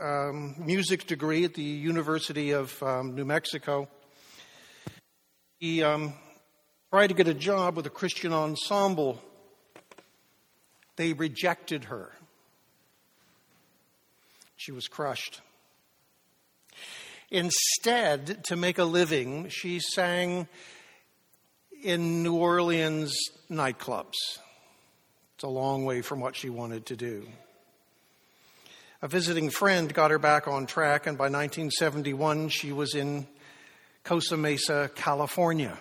music degree at the University of New Mexico. He tried to get a job with a Christian ensemble. They rejected her. She was crushed. Instead, to make a living, she sang in New Orleans nightclubs. It's a long way from what she wanted to do. A visiting friend got her back on track, and by 1971, she was in Costa Mesa, California.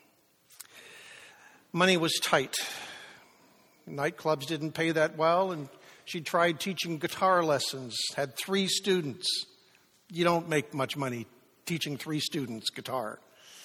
Money was tight. Nightclubs didn't pay that well, and she tried teaching guitar lessons, had 3 students. You don't make much money teaching 3 students guitar.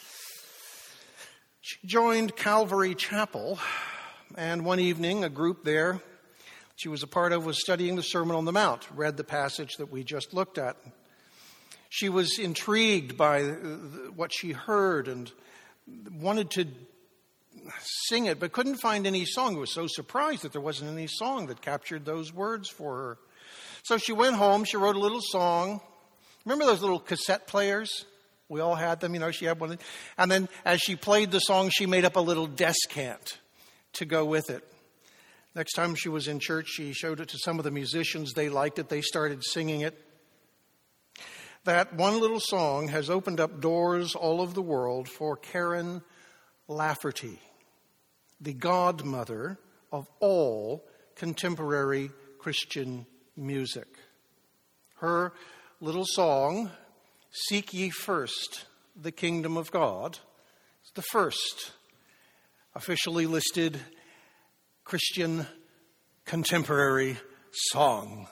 She joined Calvary Chapel, and one evening, a group there she was a part of was studying the Sermon on the Mount, read the passage that we just looked at. She was intrigued by what she heard and wanted to sing it, but couldn't find any song. Was so surprised that there wasn't any song that captured those words for her. So she went home, she wrote a little song. Remember those little cassette players? We all had them, she had one. And then as she played the song, she made up a little descant to go with it. Next time she was in church, she showed it to some of the musicians. They liked it. They started singing it. That one little song has opened up doors all over the world for Karen Lafferty, the godmother of all contemporary Christian music. Her little song, "Seek Ye First the Kingdom of God," is the first officially listed Christian contemporary song.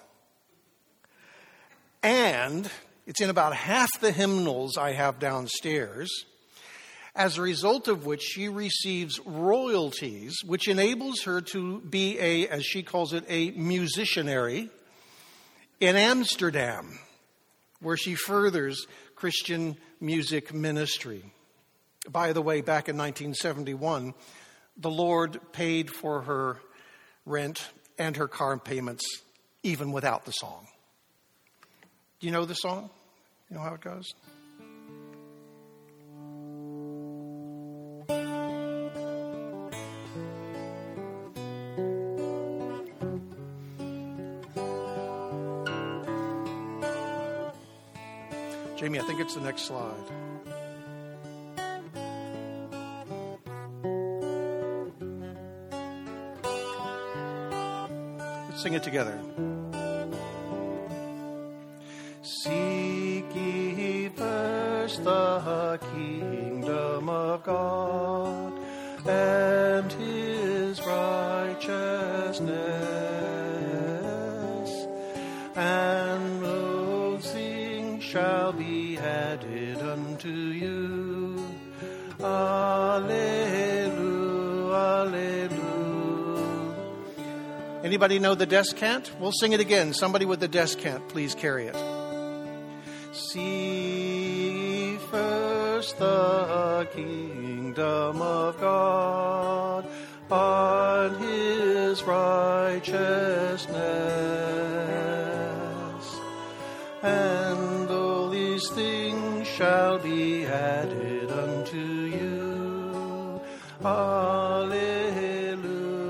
And it's in about half the hymnals I have downstairs, as a result of which she receives royalties, which enables her to be as she calls it, a musicianary in Amsterdam, where she furthers Christian music ministry. By the way, back in 1971, the Lord paid for her rent and her car payments, even without the song. Do you know the song? You know how it goes? Jamie, I think it's the next slide. Let's sing it together. Seek ye first the kingdom of God and his righteousness, and those things shall be added unto you. Alleluia, alleluia. Anybody know the descant? We'll sing it again. Somebody with the descant, please carry it. Seek first the kingdom of God and his righteousness, and all these things shall be added unto you. Alleluia,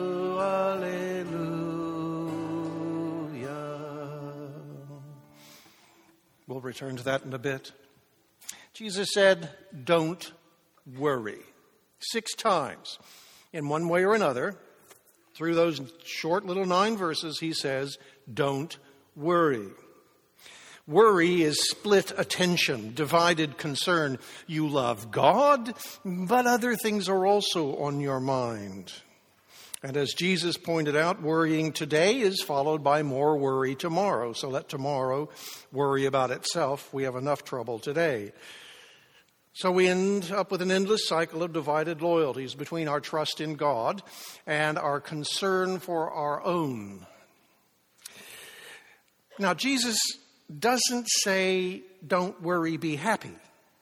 alleluia. We'll return to that in a bit. Jesus said, don't worry. 6 times. In one way or another, through those short little 9 verses, he says, don't worry. Worry is split attention, divided concern. You love God, but other things are also on your mind. And as Jesus pointed out, worrying today is followed by more worry tomorrow. So let tomorrow worry about itself. We have enough trouble today. So we end up with an endless cycle of divided loyalties between our trust in God and our concern for our own. Now, Jesus doesn't say, don't worry, be happy.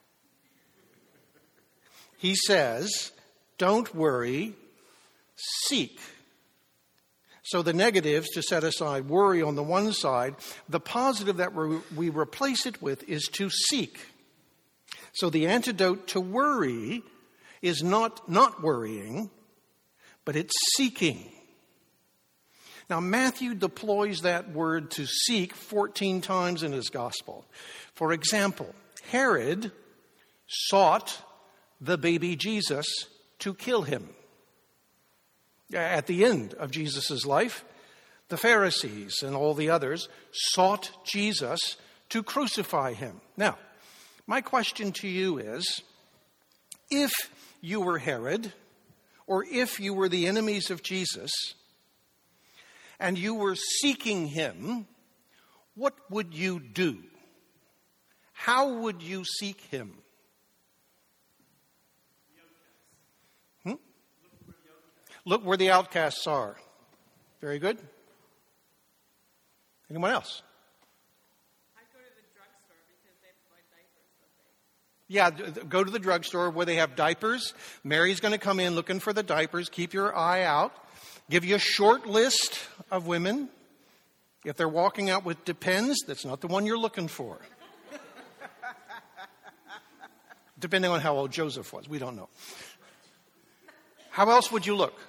He says, don't worry, seek. So the negatives to set aside, worry on the one side. The positive that we replace it with is to seek. So the antidote to worry is not worrying, but it's seeking. Now, Matthew deploys that word to seek 14 times in his gospel. For example, Herod sought the baby Jesus to kill him. At the end of Jesus' life, the Pharisees and all the others sought Jesus to crucify him. Now, my question to you is, if you were Herod, or if you were the enemies of Jesus, and you were seeking him, what would you do? How would you seek him? Look where the outcasts are. Very good. Anyone else? I'd go to the drugstore because they provide diapers. Yeah, go to the drugstore where they have diapers. Mary's going to come in looking for the diapers. Keep your eye out. Give you a short list of women. If they're walking out with Depends, that's not the one you're looking for. Depending on how old Joseph was. We don't know. How else would you look?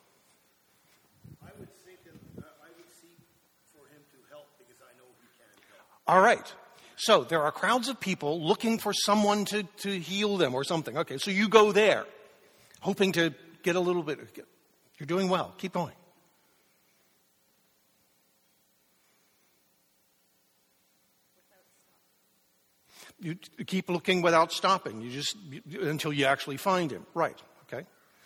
I would seek for him to help because I know he can help. All right. So there are crowds of people looking for someone to heal them or something. Okay, so you go there, hoping to get a little bit. You're doing well. Keep going. You keep looking without stopping. Until you actually find him. Right. Okay.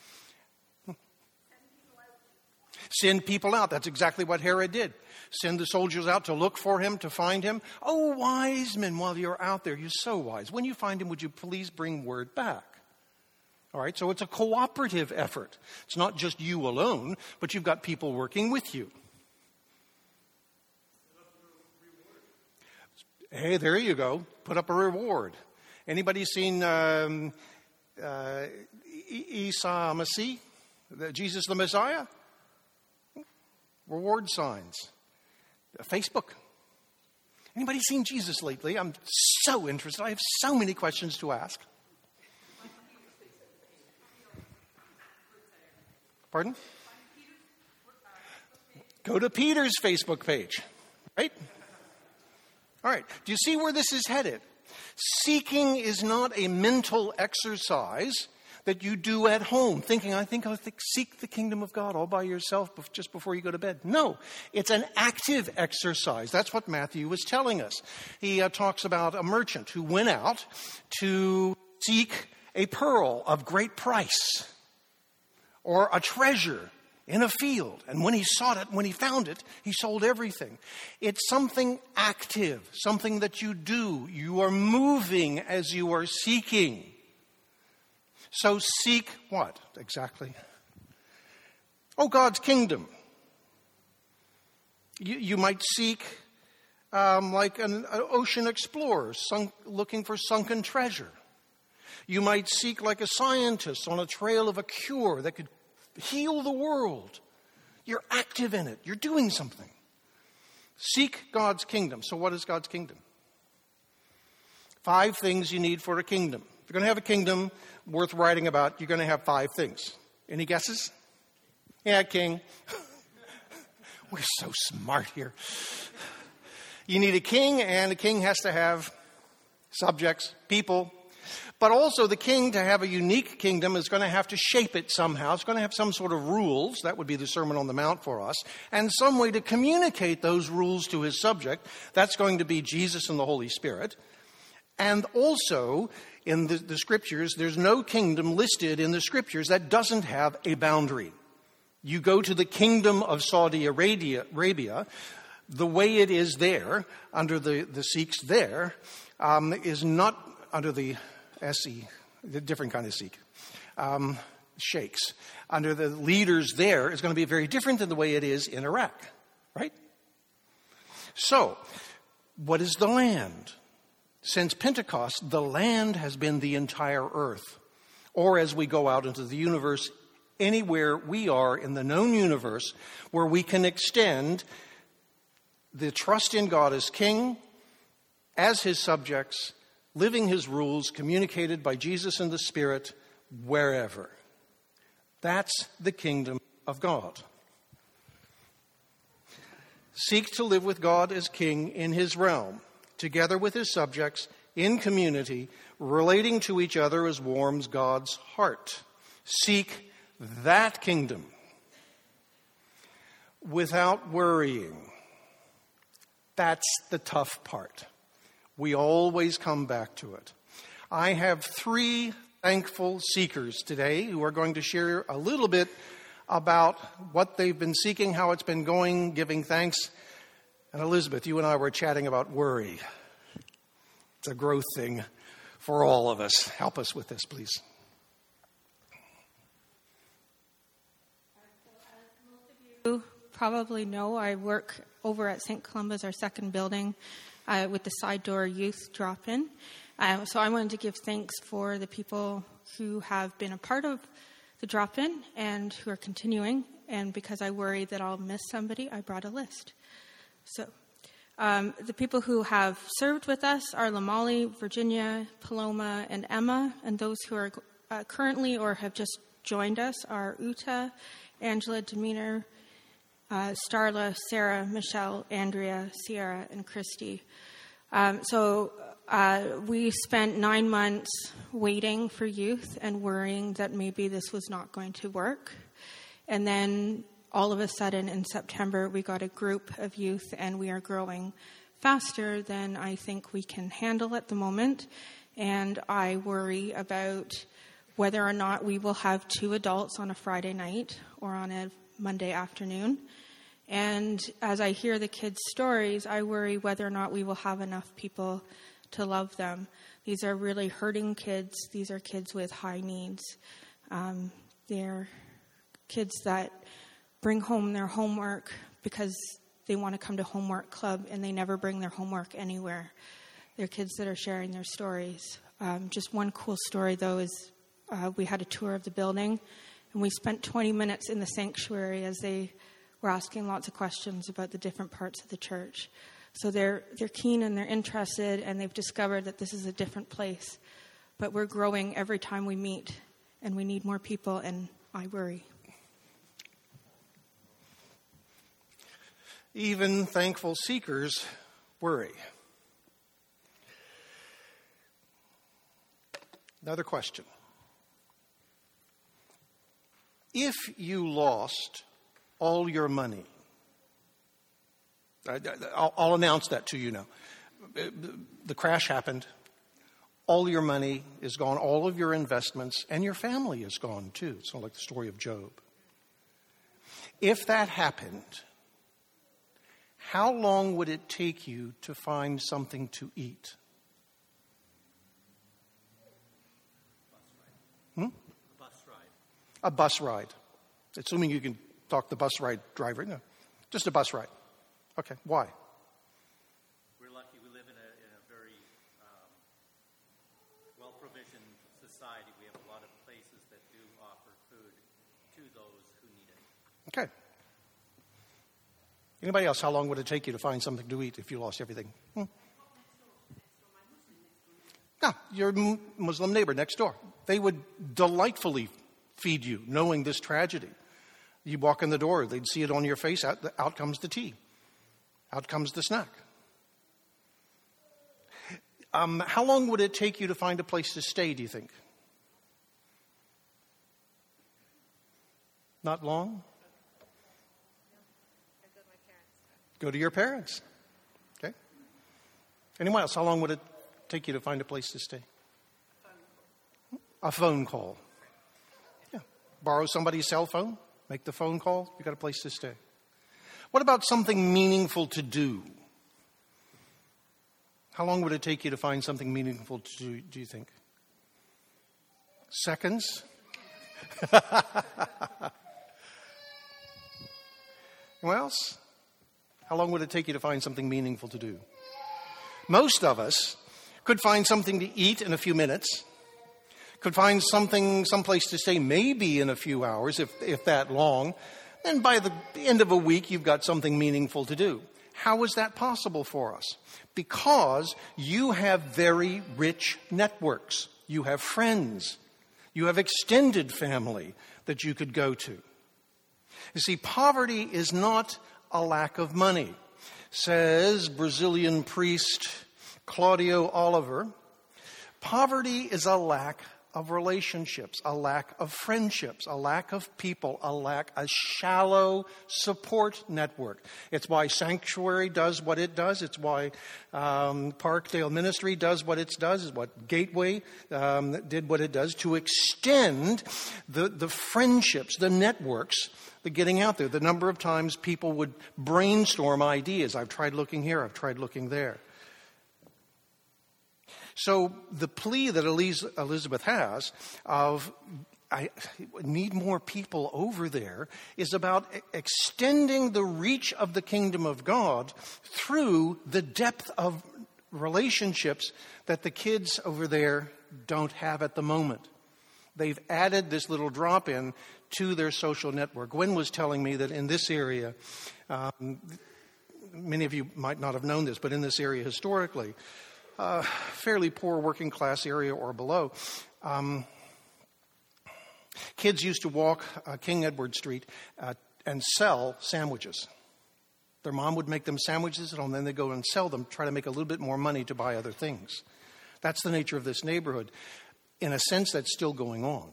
Send people out. That's exactly what Herod did. Send the soldiers out to look for him, to find him. Oh, wise men, while you're out there, you're so wise. When you find him, would you please bring word back? All right, so it's a cooperative effort. It's not just you alone, but you've got people working with you. Hey, there you go. Put up a reward. Anybody seen Isa Masih, Jesus the Messiah? Reward signs. Facebook. Anybody seen Jesus lately? I'm so interested. I have so many questions to ask. Pardon? Go to Peter's Facebook page, right? All right. Do you see where this is headed? Seeking is not a mental exercise that you do at home, thinking, I think seek the kingdom of God all by yourself just before you go to bed. No, it's an active exercise. That's what Matthew was telling us. He talks about a merchant who went out to seek a pearl of great price or a treasure in a field. And when he sought it, when he found it, he sold everything. It's something active, something that you do. You are moving as you are seeking. So seek what exactly? Oh, God's kingdom. You might seek like an ocean explorer looking for sunken treasure. You might seek like a scientist on a trail of a cure that could heal the world. You're active in it. You're doing something. Seek God's kingdom. So what is God's kingdom? 5 things you need for a kingdom. If you're going to have a kingdom worth writing about, you're going to have 5 things. Any guesses? Yeah, king. We're so smart here. You need a king, and a king has to have subjects, people. But also the king, to have a unique kingdom, is going to have to shape it somehow. It's going to have some sort of rules. That would be the Sermon on the Mount for us. And some way to communicate those rules to his subject. That's going to be Jesus and the Holy Spirit. And also, in the Scriptures, there's no kingdom listed in the Scriptures that doesn't have a boundary. You go to the kingdom of Saudi Arabia, the way it is there, under the Sikhs there, is not under the SE, the different kind of Sikh, sheikhs. Under the leaders there is going to be very different than the way it is in Iraq, right? So, what is the land? Since Pentecost, the land has been the entire earth. Or as we go out into the universe, anywhere we are in the known universe where we can extend the trust in God as King, as his subjects, living his rules, communicated by Jesus and the Spirit, wherever. That's the kingdom of God. Seek to live with God as King in his realm, together with his subjects, in community, relating to each other as warms God's heart. Seek that kingdom without worrying. That's the tough part. We always come back to it. I have 3 thankful seekers today who are going to share a little bit about what they've been seeking, how it's been going, giving thanks. And Elizabeth, you and I were chatting about worry. It's a growth thing for all of us. Help us with this, please. You probably know I work over at St. Columba's, our second building, with the Side Door Youth Drop-In. So I wanted to give thanks for the people who have been a part of the drop-in and who are continuing. And because I worry that I'll miss somebody, I brought a list. So the people who have served with us are Lamali, Virginia, Paloma, and Emma. And those who are currently or have just joined us are Uta, Angela, Demeanor, Starla, Sarah, Michelle, Andrea, Sierra, and Christy. We spent 9 months waiting for youth and worrying that maybe this was not going to work. And then all of a sudden in September, we got a group of youth, and we are growing faster than I think we can handle at the moment. And I worry about whether or not we will have 2 adults on a Friday night or on a Monday afternoon. And as I hear the kids' stories, I worry whether or not we will have enough people to love them. These are really hurting kids. These are kids with high needs. They're kids that bring home their homework because they want to come to homework club, and they never bring their homework anywhere. They're kids that are sharing their stories. Just one cool story, though, is we had a tour of the building, and we spent 20 minutes in the sanctuary as they were asking lots of questions about the different parts of the church. So they're keen and they're interested, and they've discovered that this is a different place. But we're growing every time we meet, and we need more people, and I worry. Even thankful seekers worry. Another question. If you lost all your money, I'll announce that to you now. The crash happened. All your money is gone, all of your investments, and your family is gone too. It's not like the story of Job. If that happened, how long would it take you to find something to eat? A bus ride. Assuming you can talk the bus ride driver. No, just a bus ride. Okay, why? We're lucky we live in a very well-provisioned society. We have a lot of places that do offer food to those who need it. Okay. Anybody else, how long would it take you to find something to eat if you lost everything? Your Muslim neighbor next door. They would delightfully feed you, knowing this tragedy. You walk in the door, they'd see it on your face, out comes the tea. Out comes the snack. How long would it take you to find a place to stay, do you think? Not long? Go to your parents. Okay. Anyone else? How long would it take you to find a place to stay? A phone call. Yeah. Borrow somebody's cell phone. Make the phone call. You got a place to stay. What about something meaningful to do? How long would it take you to find something meaningful to do you think? Seconds? Anyone else? How long would it take you to find something meaningful to do? Most of us could find something to eat in a few minutes, could find someplace to stay maybe in a few hours, if that long. And by the end of a week, you've got something meaningful to do. How is that possible for us? Because you have very rich networks. You have friends. You have extended family that you could go to. You see, poverty is not a lack of money. Says Brazilian priest Claudio Oliver, poverty is a lack of relationships, a lack of friendships, a lack of people, a shallow support network. It's why Sanctuary does what it does. It's why Parkdale Ministry does what it does. It's what Gateway did what it does, to extend the friendships, the networks, the getting out there. The number of times people would brainstorm ideas. I've tried looking here, I've tried looking there. So the plea that Elizabeth has of, I need more people over there, is about extending the reach of the kingdom of God through the depth of relationships that the kids over there don't have at the moment. They've added this little drop-in to their social network. Gwen was telling me that in this area, many of you might not have known this, but in this area historically, fairly poor working class area or below, kids used to walk King Edward Street and sell sandwiches. Their mom would make them sandwiches, and then they'd go and sell them, try to make a little bit more money to buy other things. That's the nature of this neighborhood. In a sense, that's still going on.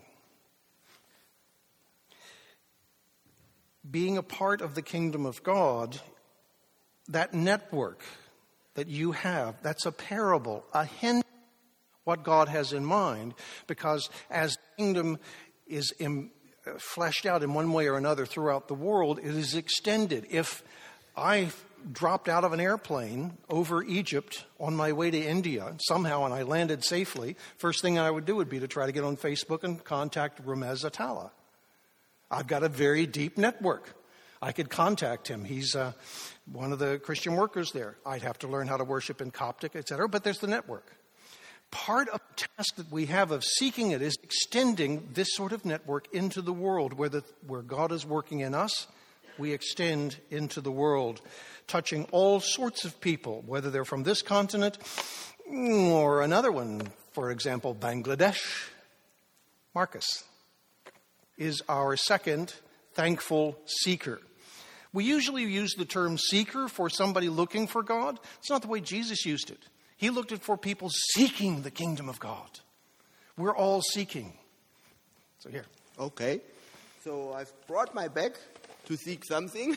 Being a part of the kingdom of God, that network that you have, that's a parable, a hint of what God has in mind, because as the kingdom is fleshed out in one way or another throughout the world, it is extended. If I dropped out of an airplane over Egypt on my way to India somehow and I landed safely, first thing I would do would be to try to get on Facebook and contact Ramez Atala. I've got a very deep network. I could contact him. He's one of the Christian workers there. I'd have to learn how to worship in Coptic, etc., but there's the network. Part of the task that we have of seeking it is extending this sort of network into the world. Where God is working in us, we extend into the world, touching all sorts of people, whether they're from this continent or another one. For example, Bangladesh. Marcus is our second thankful seeker. We usually use the term seeker for somebody looking for God. It's not the way Jesus used it. He looked at for people seeking the kingdom of God. We're all seeking. So here. Okay. So I've brought my bag to seek something.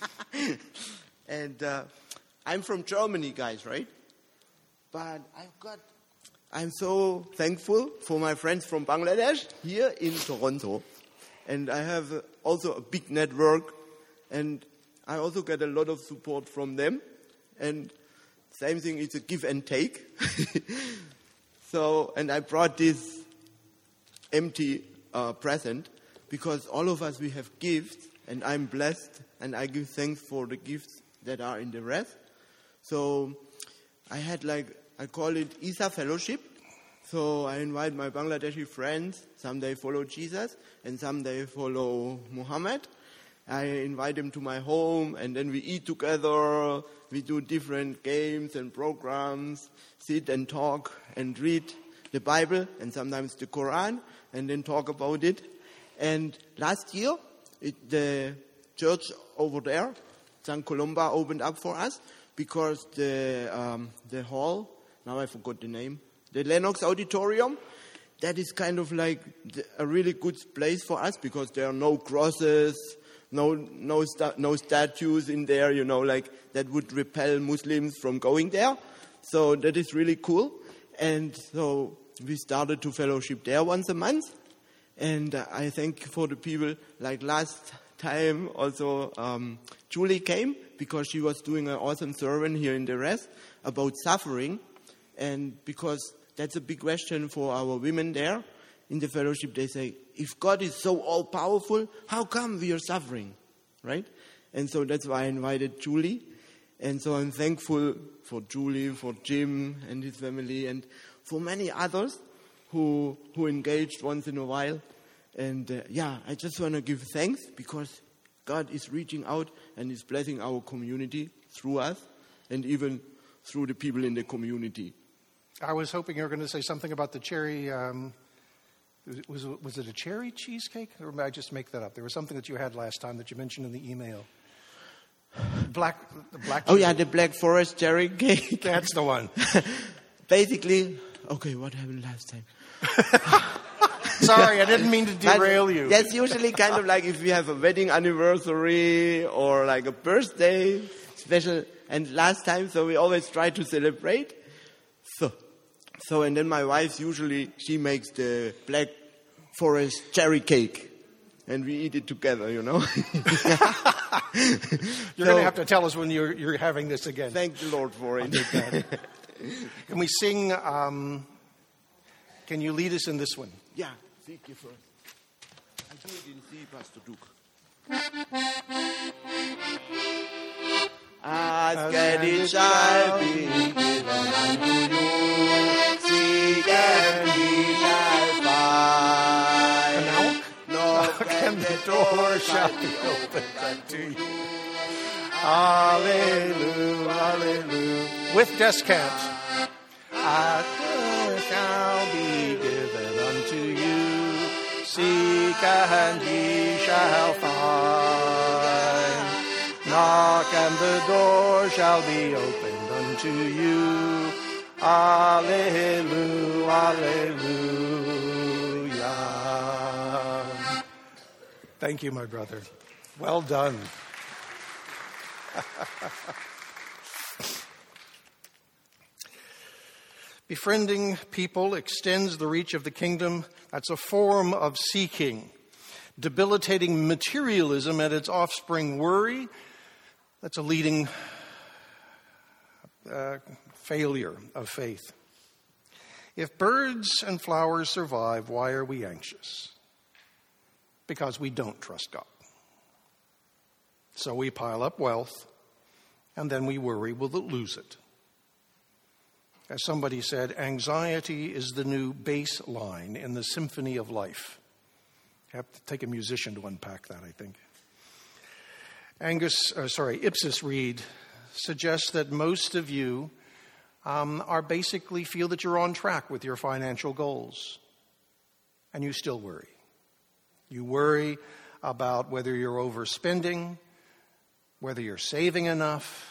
And I'm from Germany, guys, right? But I'm so thankful for my friends from Bangladesh here in Toronto. And I have also a big network, and I also get a lot of support from them. And same thing, it's a give and take. And I brought this empty present because all of us, we have gifts, and I'm blessed, and I give thanks for the gifts that are in the rest. So I had I call it Isa Fellowship. So I invite my Bangladeshi friends. Some they follow Jesus, and some they follow Muhammad. I invite them to my home, and then we eat together. We do different games and programs, sit and talk and read the Bible and sometimes the Quran, and then talk about it. And last year, the church over there, St. Columba, opened up for us because the hall, now I forgot the name, the Lennox Auditorium, that is kind of like a really good place for us because there are no crosses, no statues in there, that would repel Muslims from going there. So that is really cool. And so we started to fellowship there once a month. And I thank you for the people, like last time also Julie came because she was doing an awesome sermon here in the rest about suffering. And because that's a big question for our women there in the fellowship. They say, if God is so all-powerful, how come we are suffering, right? And so that's why I invited Julie. And so I'm thankful for Julie, for Jim and his family, and for many others who engaged once in a while. And I just want to give thanks because God is reaching out and is blessing our community through us and even through the people in the community. I was hoping you were going to say something about the cherry. Was it a cherry cheesecake? Or did I just make that up? There was something that you had last time that you mentioned in the email. The black the Black Forest cherry cake. That's the one. Basically, okay, what happened last time? Sorry, I didn't mean to derail you. That's usually kind of like if we have a wedding anniversary or like a birthday special. And last time, so we always try to celebrate. So and then my wife she makes the Black Forest cherry cake. And we eat it together, you know. You're going to have to tell us when you're having this again. Thank the Lord for it. Can we sing, can you lead us in this one? Yeah, seek you first. I do it in C, Pastor Duke. Ask and it shall be given unto you. Seek and ye shall find. Knock and the door shall be opened unto you. Hallelujah, hallelujah. With descant. Shall be given unto you. Seek and ye shall find. Knock and the door shall be opened unto you. Alleluia, alleluia. Thank you, my brother. Well done. Befriending people extends the reach of the kingdom. That's a form of seeking. Debilitating materialism and its offspring, worry, that's a leading failure of faith. If birds and flowers survive, why are we anxious? Because we don't trust God. So we pile up wealth, and then we worry we'll lose it. As somebody said, anxiety is the new bass line in the symphony of life. You have to take a musician to unpack that, I think. Ipsos Reid suggests that most of you are basically feel that you're on track with your financial goals, and you still worry. You worry about whether you're overspending, whether you're saving enough.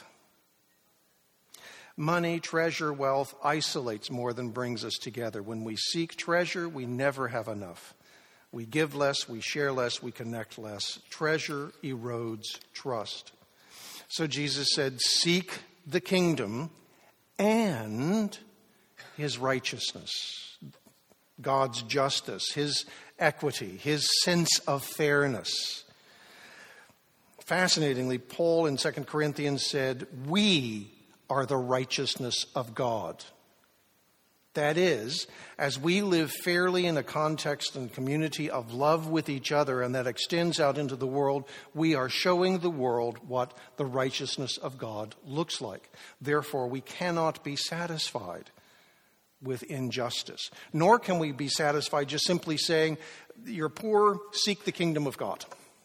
Money, treasure, wealth isolates more than brings us together. When we seek treasure, we never have enough. We give less, we share less, we connect less. Treasure erodes trust. So Jesus said, seek the kingdom and his righteousness, God's justice, his equity, his sense of fairness. Fascinatingly, Paul in 2 Corinthians said, we are the righteousness of God. That is, as we live fairly in a context and community of love with each other, and that extends out into the world, we are showing the world what the righteousness of God looks like. Therefore, we cannot be satisfied with injustice, nor can we be satisfied just simply saying, you're poor, seek the kingdom of God.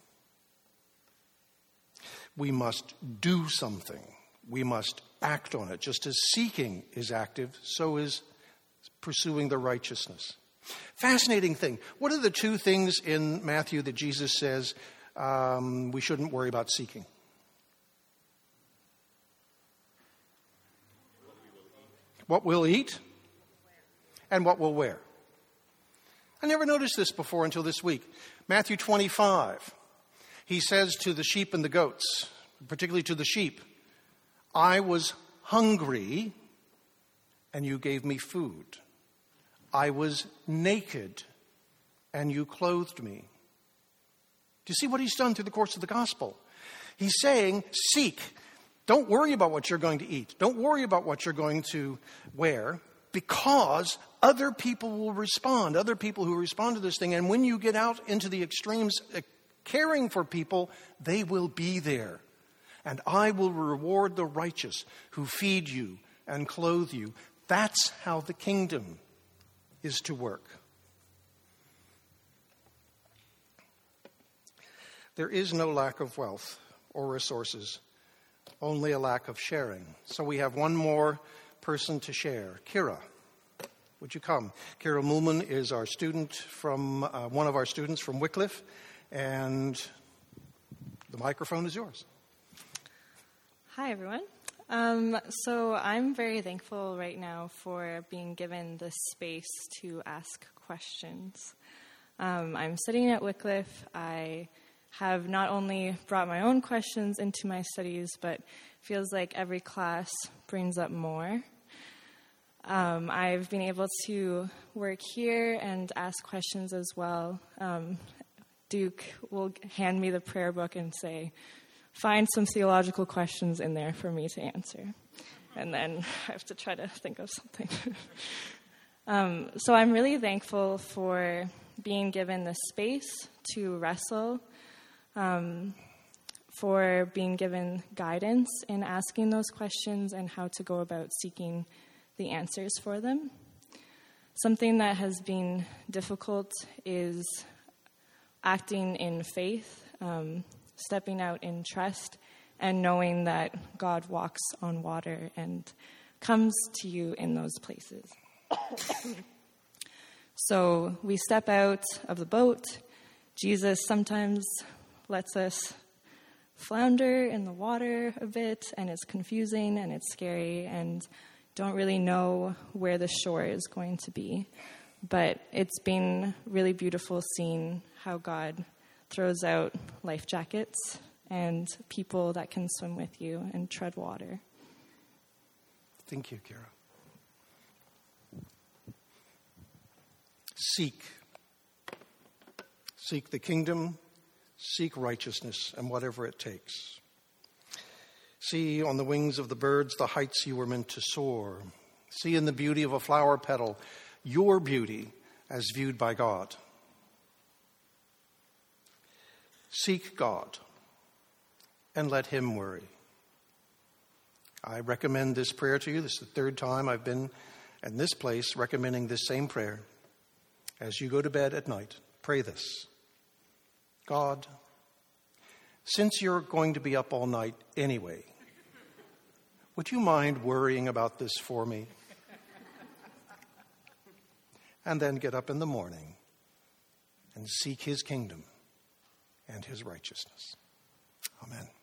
We must do something. We must act on it. Just as seeking is active, so is pursuing the righteousness. Fascinating thing. What are the two things in Matthew that Jesus says we shouldn't worry about seeking? What we'll eat and what we'll wear. I never noticed this before until this week. Matthew 25. He says to the sheep and the goats, particularly to the sheep, I was hungry and you gave me food. I was naked and you clothed me. Do you see what he's done through the course of the gospel? He's saying, seek. Don't worry about what you're going to eat. Don't worry about what you're going to wear, because other people will respond. Other people who respond to this thing. And when you get out into the extremes, caring for people, they will be there. And I will reward the righteous who feed you and clothe you. That's how the kingdom is to work. There is no lack of wealth or resources, only a lack of sharing. So we have one more person to share. Kira, would you come? Kira Mulman is our student from, one of our students from Wycliffe, and the microphone is yours. Hi, everyone. So I'm very thankful right now for being given this space to ask questions. I'm studying at Wycliffe. I have not only brought my own questions into my studies, but feels like every class brings up more. I've been able to work here and ask questions as well. Duke will hand me the prayer book and say, find some theological questions in there for me to answer. And then I have to try to think of something. So I'm really thankful for being given the space to wrestle, for being given guidance in asking those questions and how to go about seeking the answers for them. Something that has been difficult is acting in faith, stepping out in trust, and knowing that God walks on water and comes to you in those places. So we step out of the boat. Jesus sometimes lets us flounder in the water a bit, and it's confusing and it's scary and don't really know where the shore is going to be. But it's been really beautiful seeing how God throws out life jackets and people that can swim with you and tread water. Thank you, Kira. Seek the kingdom, seek righteousness, and whatever it takes. See on the wings of the birds the heights you were meant to soar. See in the beauty of a flower petal your beauty as viewed by God. Seek God and let him worry. I recommend this prayer to you. This is the third time I've been in this place recommending this same prayer. As you go to bed at night, pray this. God, since you're going to be up all night anyway, would you mind worrying about this for me? And then get up in the morning and seek his kingdom and his righteousness. Amen.